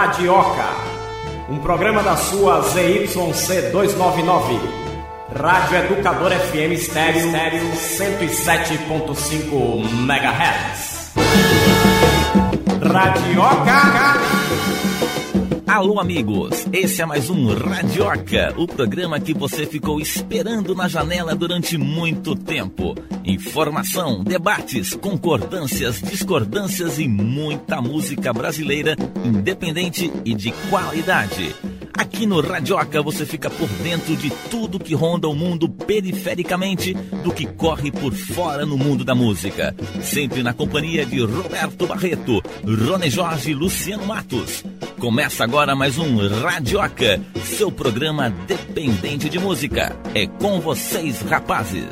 Radioca, um programa da sua ZYC 299, Rádio Educador FM Estéreo 107.5 MHz. Radioca. Alô amigos, esse é mais um Radioca, o programa que você ficou esperando na janela durante muito tempo. Informação, debates, concordâncias, discordâncias e muita música brasileira, independente e de qualidade. Aqui no Radioca você fica por dentro de tudo que ronda o mundo perifericamente, do que corre por fora no mundo da música. Sempre na companhia de Roberto Barreto, Rony Jorge e Luciano Matos. Começa agora mais um Radioca, seu programa dependente de música. É com vocês, rapazes.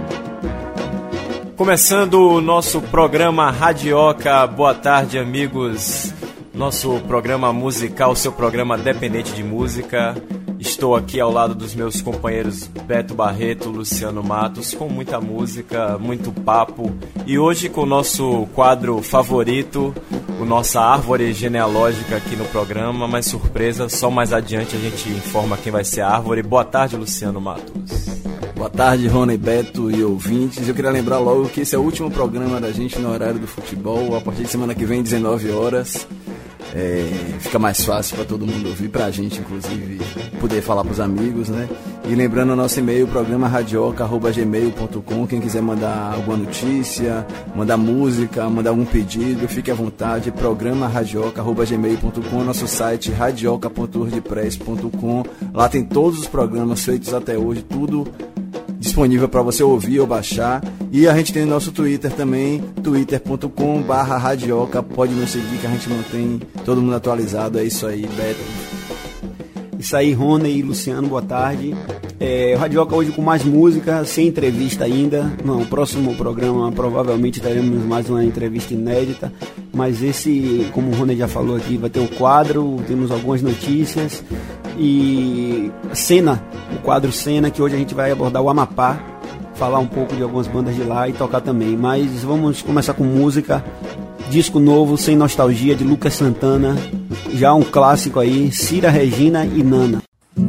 Começando o nosso programa Radioca, boa tarde, amigos. Nosso programa musical, seu programa dependente de música. Estou aqui ao lado dos meus companheiros Beto Barreto, Luciano Matos, com muita música, muito papo. E hoje com o nosso quadro favorito, a nossa árvore genealógica aqui no programa, mas surpresa, só mais adiante a gente informa quem vai ser a árvore. Boa tarde, Luciano Matos. Boa tarde, Rony, Beto e ouvintes. Eu queria lembrar logo que esse é o último programa da gente no horário do futebol. A partir de semana que vem, 19 horas. Fica mais fácil para todo mundo ouvir, pra gente inclusive poder falar pros amigos, né? E lembrando o nosso e-mail, programa radioca@gmail.com. Quem quiser mandar alguma notícia, mandar música, mandar algum pedido, fique à vontade. Programa radioca@gmail.com. Nosso site radioca.wordpress.com. Lá tem todos os programas feitos até hoje, tudo disponível para você ouvir ou baixar. E a gente tem o nosso Twitter também, twitter.com/radioca. Pode nos seguir que a gente mantém todo mundo atualizado. É isso aí, Beto. Isso aí, Rony e Luciano, boa tarde. O Radioca hoje com mais música, sem entrevista ainda. No próximo programa provavelmente teremos mais uma entrevista inédita. Mas esse, como o Rony já falou aqui, vai ter o quadro, temos algumas notícias. E Cena, o quadro Cena, que hoje a gente vai abordar o Amapá, falar um pouco de algumas bandas de lá e tocar também. Mas vamos começar com música. Disco novo, Sem Nostalgia, de Lucas Santana. Já um clássico aí, Cira Regina e Nana.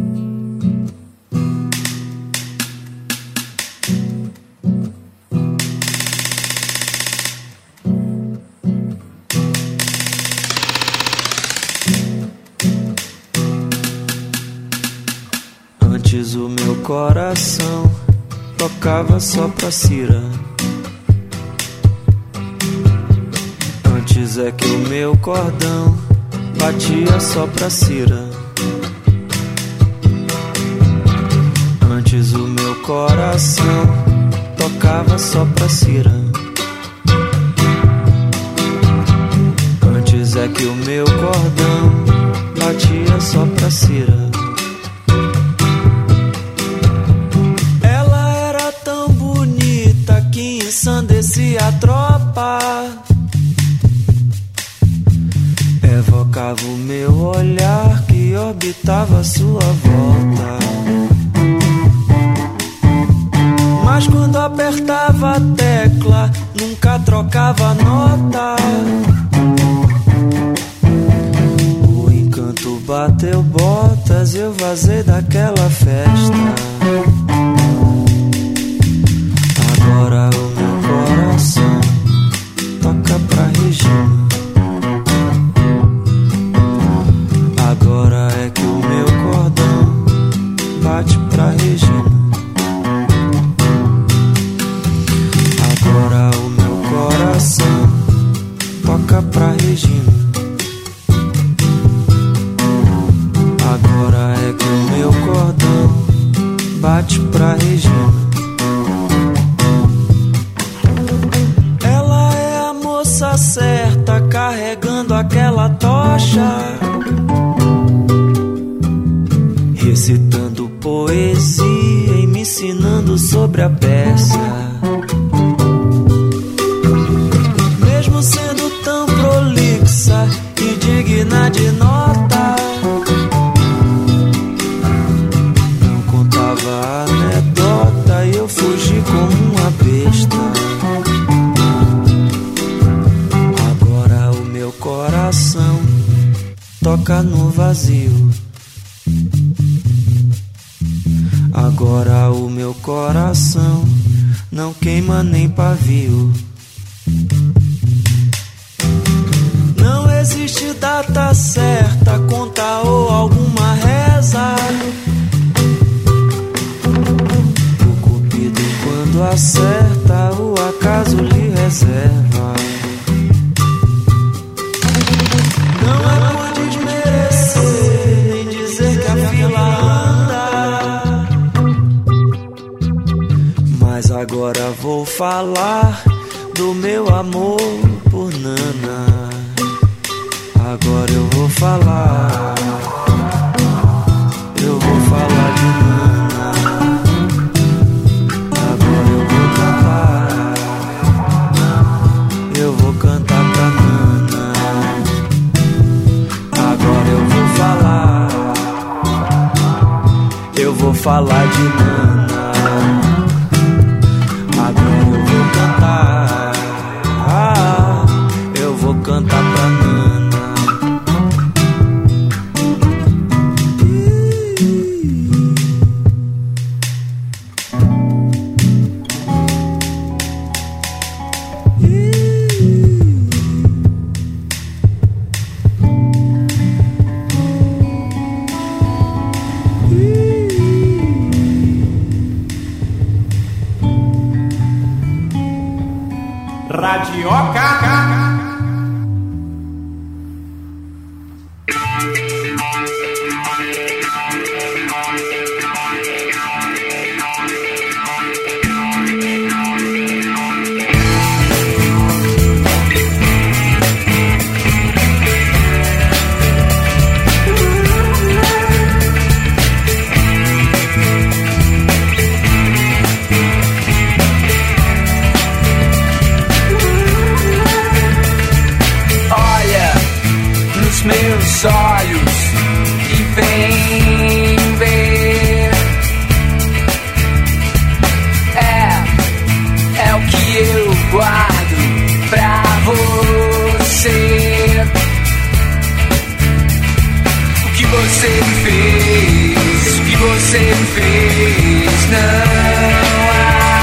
Antes o meu coração tocava só pra Cira. Antes é que o meu cordão batia só pra Cira. Antes o meu coração tocava só pra Cira. Antes é que o meu cordão batia só pra Cira. Ela era tão bonita que ensandecia a tropa. Evocava o meu olhar que orbitava sua volta. Mas quando apertava a tecla, nunca trocava nota. O encanto bateu botas, eu vazei daquela festa. Agora o meu coração toca pra Regina. Agora é que o meu cordão bate pra Regina. Agora o meu coração toca pra Regina. Agora é que o meu cordão bate pra Regina. Ela é a moça certa carregando aquela tocha, recitando poesia e me ensinando sobre a Pérsia. Mesmo sendo tão prolixa e digna de nota, não contava anedota e eu fugi como uma besta. Agora o meu coração toca no vazio. Agora o meu coração não queima nem pavio. Não existe data certa, conta ou alguma reza. O cupido quando acerta, o acaso lhe reserva. Não é por desmerecer, nem dizer que a fila anda. Mas agora vou falar do meu amor por Nana. Agora eu vou falar de Nana. Agora eu vou cantar pra Nana. Agora eu vou falar de Nana. Agora eu vou cantar, eu vou cantar pra Nana. Radioca. Meus olhos que vem ver é o que eu guardo pra você. O que você me fez, o que você me fez, não há.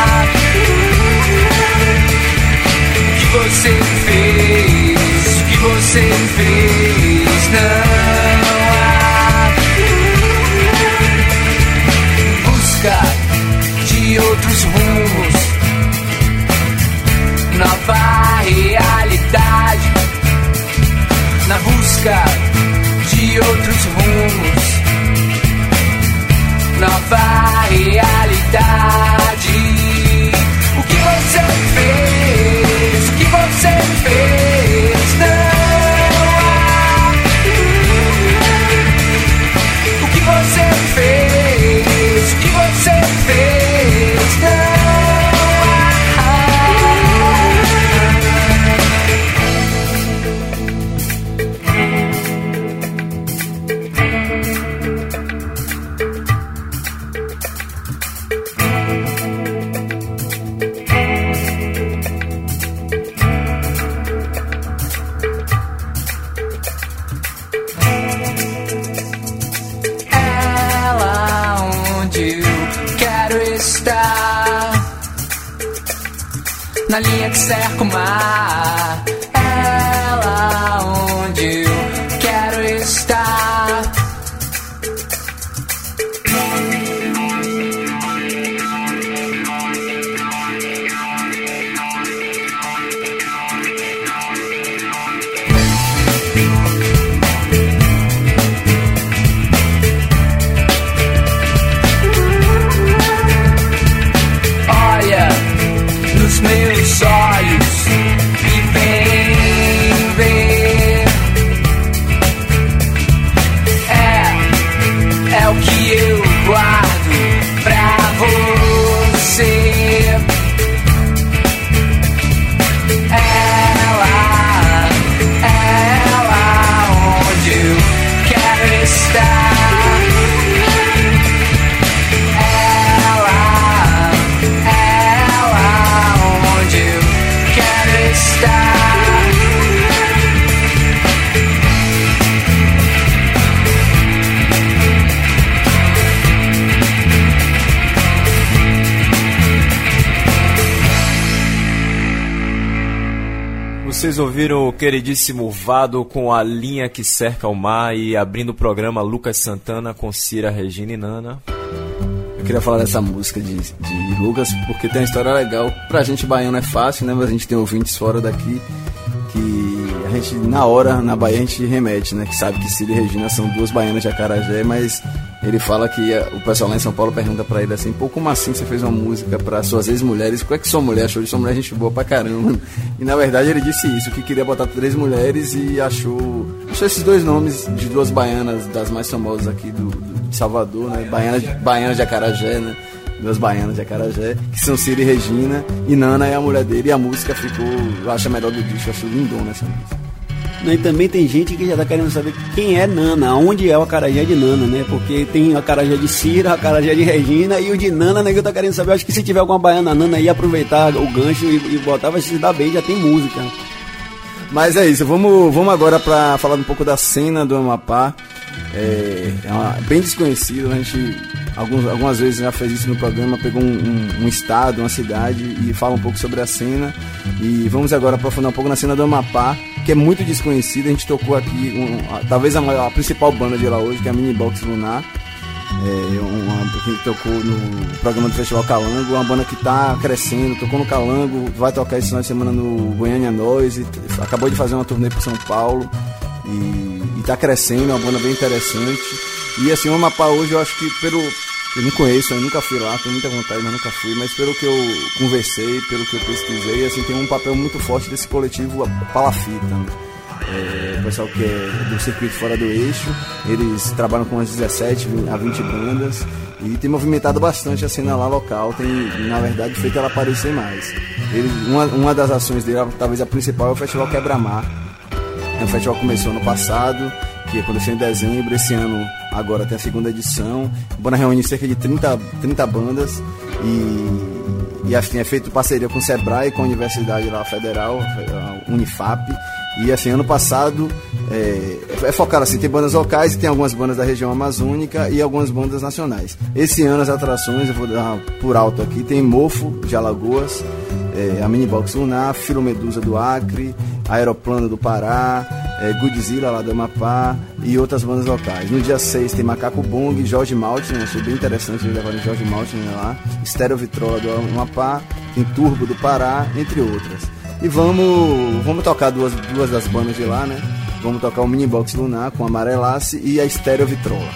O que você me fez, o que você me fez, não há. Busca de outros rumos, nova realidade. Na busca de outros rumos, nova realidade. O que você fez, o que você fez, não. O que você fez, o que você fez, não. Na linha que cerca o mar, ela onde eu quero estar. Olha nos meus olhos e vem ver Vocês ouviram o queridíssimo Vado com A Linha que Cerca o Mar, e abrindo o programa Lucas Santana com Cira, Regina e Nana. Eu queria falar dessa música de Lucas porque tem uma história legal. Pra gente baiano é fácil, né? Mas a gente tem ouvintes fora daqui que a gente, na hora, na Bahia, a gente remete, né? Que sabe que Cira e Regina são duas baianas de Acarajé, mas ele fala que o pessoal lá em São Paulo pergunta pra ele assim: pô, como assim você fez uma música pra suas ex-mulheres? Como é que sua mulher achou de sua mulher gente boa pra caramba? E na verdade ele disse isso, que queria botar 3 mulheres e achou esses 2 nomes de 2 baianas das mais famosas aqui de Salvador, né? Baianas de Acarajé, né? 2 baianas de Acarajé, que são Cira e Regina, e Nana é a mulher dele, e a música ficou, eu acho a melhor do disco, eu acho lindona essa música. E também tem gente que já tá querendo saber quem é Nana, onde é o acarajé de Nana, né? Porque tem o acarajé de Cira, o acarajé de Regina e o de Nana, né? Que eu tô querendo saber. Eu acho que se tiver alguma baiana Nana aí, aproveitar o gancho e botar, vai se dar bem, já tem música. Mas é isso, vamos agora pra falar um pouco da cena do Amapá. É bem desconhecido, a gente algumas vezes já fez isso no programa, pegou um estado, uma cidade e fala um pouco sobre a cena. E vamos agora aprofundar um pouco na cena do Amapá, que é muito desconhecida. A gente tocou aqui talvez a principal banda de lá hoje, que é a Minibox Lunar, que tocou no programa do Festival Calango, uma banda que está crescendo, tocou no Calango, vai tocar esse final de semana no Goiânia Noise, acabou de fazer uma turnê por São Paulo e está crescendo, é uma banda bem interessante. E assim, o Amapá hoje, eu acho que eu não conheço, eu nunca fui lá, tenho muita vontade, mas nunca fui, mas pelo que eu conversei, pelo que eu pesquisei, assim, tem um papel muito forte desse coletivo Palafita, né? O pessoal que é do circuito fora do eixo, eles trabalham com umas 17 a 20 bandas e tem movimentado bastante a cena lá local, tem, na verdade, feito ela aparecer mais. Uma das ações dele, talvez a principal, é o Festival Quebra-Mar. O festival começou ano passado, que aconteceu em dezembro. Esse ano agora tem a 2ª edição. A banda reúne cerca de 30 bandas e assim, é feito parceria com o Sebrae, com a Universidade lá Federal, a Unifap. E assim, ano passado é focado assim, tem bandas locais e tem algumas bandas da região amazônica e algumas bandas nacionais. Esse ano as atrações, eu vou dar por alto aqui, tem Mofo de Alagoas, a Minibox Lunar, Filomedusa do Acre, Aeroplano do Pará, Godzilla lá do Amapá e outras bandas locais. No dia 6 tem Macaco Bong, Jorge Maltin, achei bem interessante eles levarem Jorge Maltin lá, Estéreo Vitrola do Amapá, tem Turbo do Pará, entre outras. E vamos tocar duas das bandas de lá, né? Vamos tocar o Minibox Lunar com Amarelace e a Estéreo Vitrola.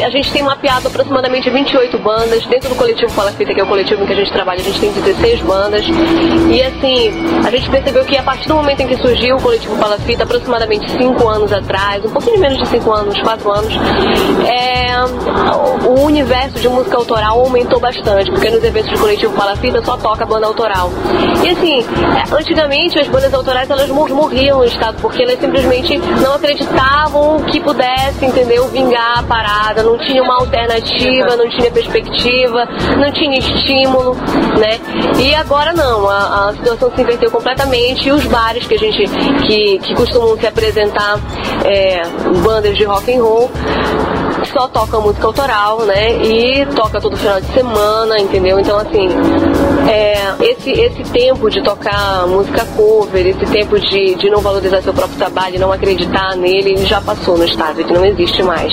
a gente tem mapeado aproximadamente 28 bandas. Dentro do coletivo Palafita, que é o coletivo em que a gente trabalha, a gente tem 16 bandas. E assim, a gente percebeu que a partir do momento em que surgiu o coletivo Palafita, aproximadamente 5 anos atrás, um pouquinho menos de 5 anos, 4 anos, o universo de música autoral aumentou bastante, porque nos eventos do coletivo Palafita só toca banda autoral. E assim, antigamente as bandas autorais elas morriam no estado, porque elas simplesmente não acreditavam que pudesse, entendeu, vingar a parada, não tinha uma alternativa, não tinha perspectiva, não tinha estímulo, né? E agora não, a situação se inverteu completamente, e os bares que a gente que costumam se apresentar bandas de rock and roll só toca música autoral, né? E toca todo final de semana, entendeu? Então assim, esse tempo de tocar música cover, esse tempo de não valorizar seu próprio trabalho e não acreditar nele, ele já passou no estado, ele não existe mais.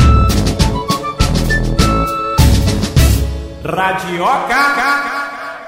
Radioca.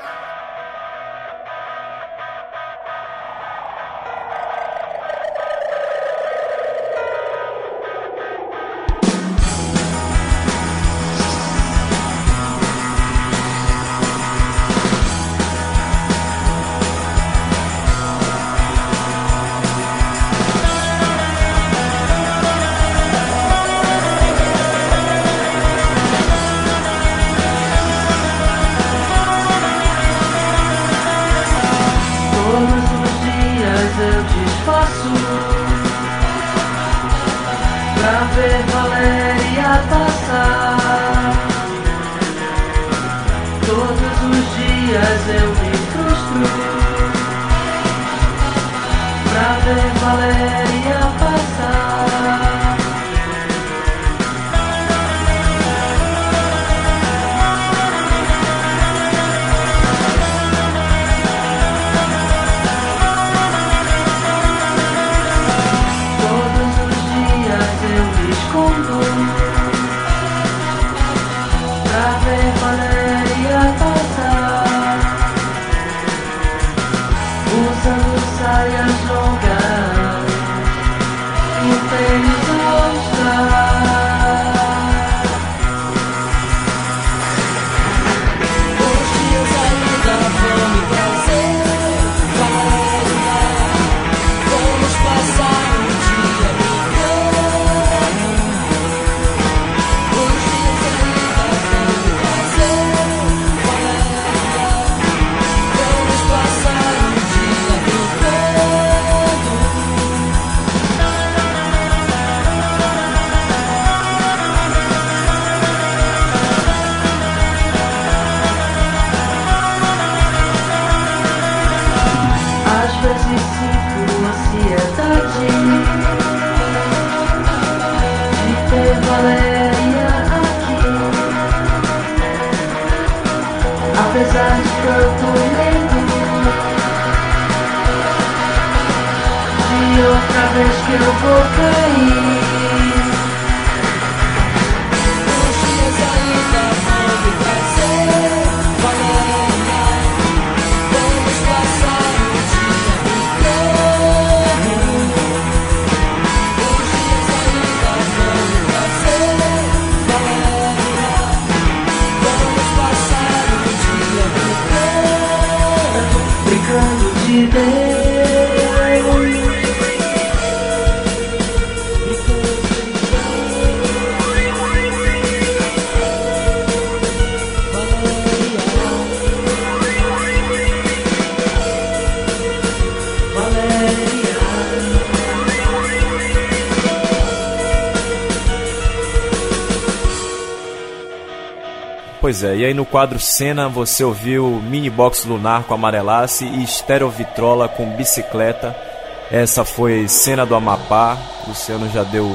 Pois é, e aí no quadro Cena você ouviu Mini Box Lunar com Amarelace e Estéreo Vitrola com Bicicleta. Essa foi Cena do Amapá. O Luciano já deu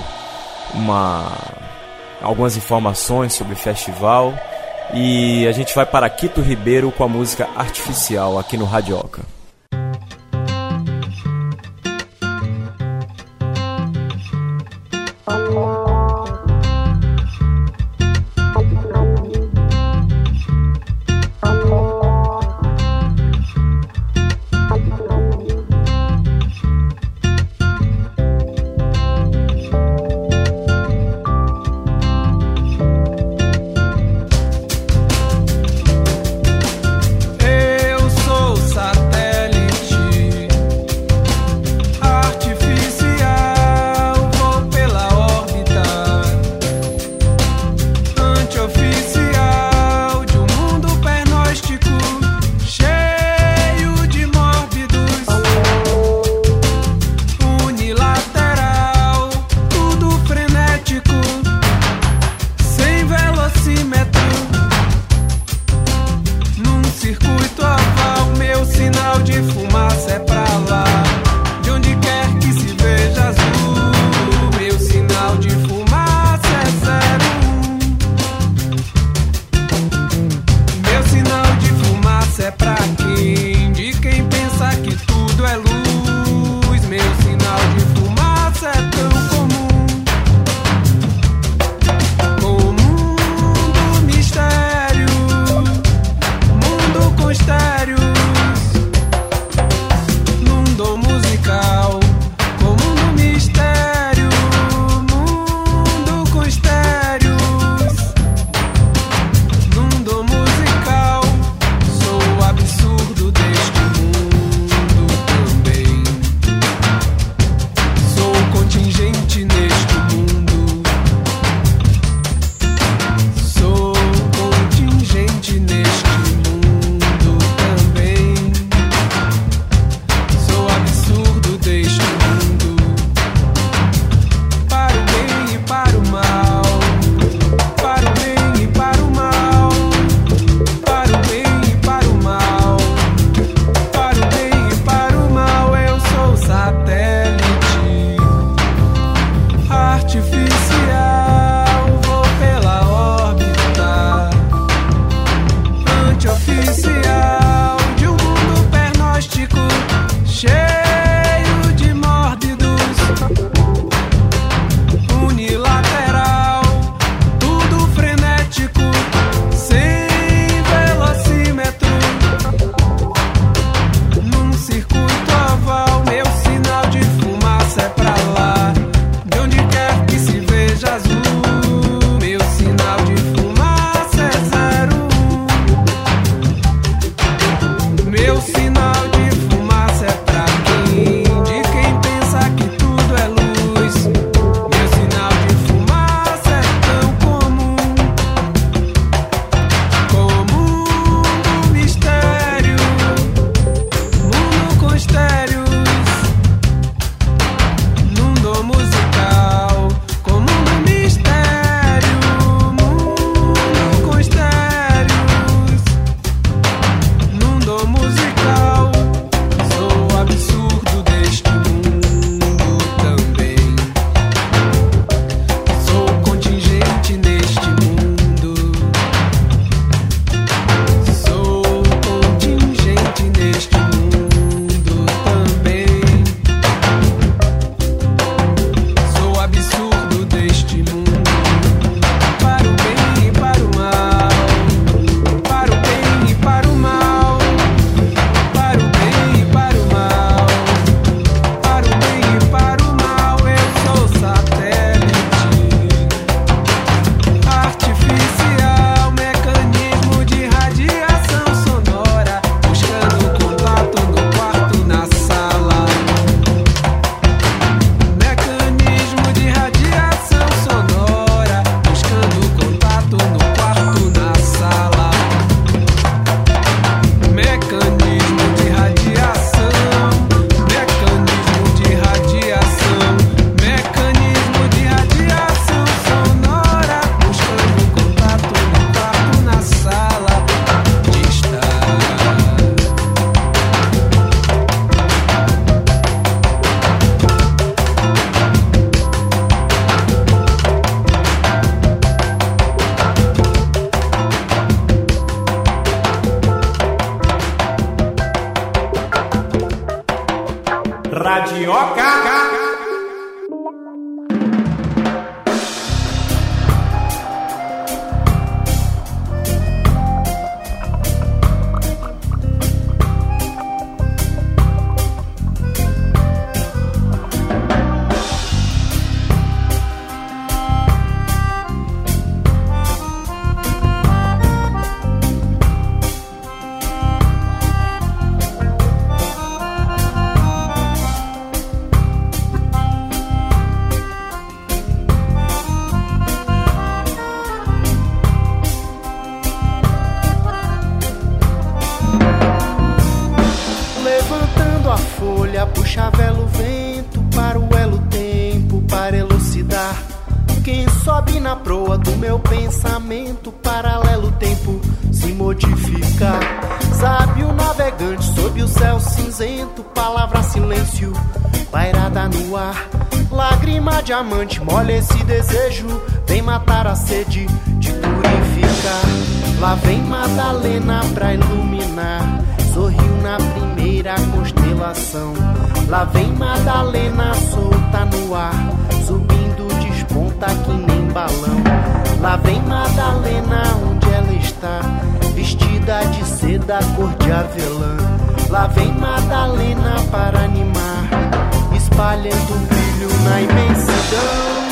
algumas informações sobre o festival. E a gente vai para Quito Ribeiro com a música Artificial aqui no Radioca. fonte oficial de um mundo pernóstico cheio de mórbidos. Unilateral, tudo frenético, sem velocímetro. Num circuito oval, meu sinal de fumaça é pra lá. De onde quer que se veja azul, meu sinal de fumaça é 01. Meu sinal de fumaça é pra de quem pensa que tudo é luz. Meu sinal de fumaça é tão comum como um mistério, mundo com estéreos, mundo musical, como um mistério, mundo com estéreos, mundo musical. Sou o absurdo deste mundo também. Sou contingente neste mundo. Sou contingente neste mundo também. Sou o absurdo deste mundo. Para o bem e para o mal. Para o bem e para o mal. Para o bem e para o mal. Para o bem e para o mal. Eu sou satélite artificial, mecanismo de radiação sonora, buscando contato no quarto, na sala. Mecanismo de radiação sonora, buscando contato no quarto, na sala. Mecanismo de radiação, mecanismo de radiação, mecanismo de radiação sonora, buscando contato no quarto, na sala de estar. Radioca. Levantando a folha, puxa velo vento para o elo tempo, para elucidar. Quem sobe na proa do meu pensamento, paralelo tempo se modificar. Sabe o navegante sob o céu cinzento, palavra silêncio pairada no ar. Lágrima diamante molha esse desejo, vem matar a sede de purificar. Lá vem Madalena pra iluminar, sorriu na primeira constelação. Lá vem Madalena solta no ar, subindo desponta que nem balão. Lá vem Madalena onde ela está, vestida de seda cor de avelã. Lá vem Madalena para animar, espalhando brilho na imensidão.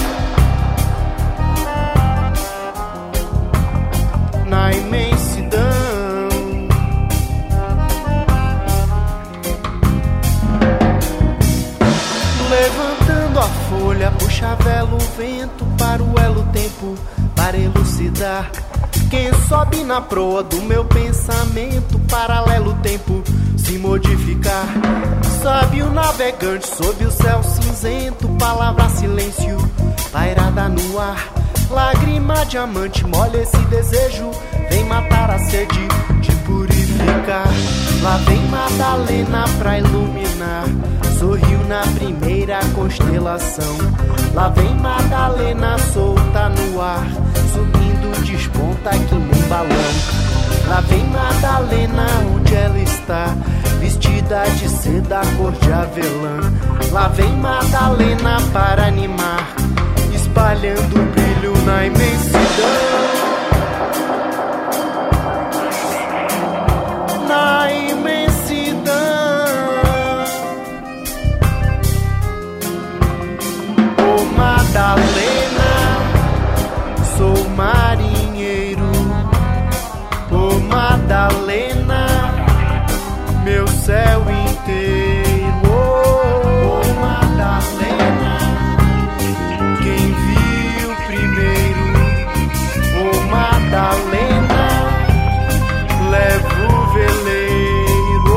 Na imensidão. Levantando a folha, puxa velo vento para o elo tempo, para elucidar. Quem sobe na proa do meu pensamento, paralelo tempo se modificar. Sabe o navegante sob o céu cinzento, palavra silêncio pairada no ar. Lágrima diamante molha esse desejo, vem matar a sede de purificar. Lá vem Madalena pra iluminar, sorriu na primeira constelação. Lá vem Madalena solta no ar, subindo desponta que nem balão. Lá vem Madalena, onde ela está, vestida de seda cor de avelã. Lá vem Madalena para animar, espalhando brilho na imensidão. Na imensidão. Oh Madalena, sou marinheiro. Oh Madalena, meu céu inteiro. Oh Madalena, quem viu primeiro. Oh Madalena, leva o veleiro.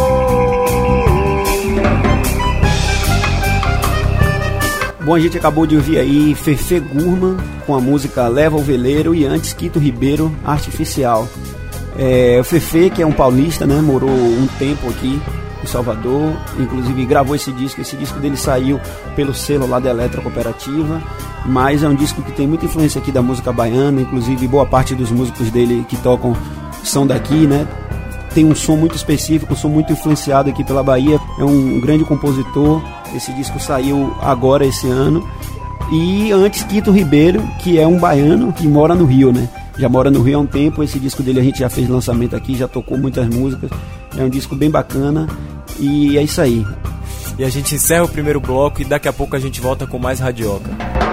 Bom, a gente acabou de ouvir aí Fefe Gurman com a música Leva o Veleiro e antes Quito Ribeiro, Artificial. O Fefe, que é um paulista, né, morou um tempo aqui em Salvador, inclusive gravou esse disco dele saiu pelo selo lá da Eletra Cooperativa, mas é um disco que tem muita influência aqui da música baiana, inclusive boa parte dos músicos dele que tocam são daqui, né, tem um som muito específico, um som muito influenciado aqui pela Bahia, é um grande compositor. Esse disco saiu agora esse ano. E antes Quito Ribeiro, que é um baiano que mora no Rio, né? Já mora no Rio há um tempo. Esse disco dele a gente já fez lançamento aqui, já tocou muitas músicas. É um disco bem bacana. E é isso aí. E a gente encerra o primeiro bloco e daqui a pouco a gente volta com mais Radioca.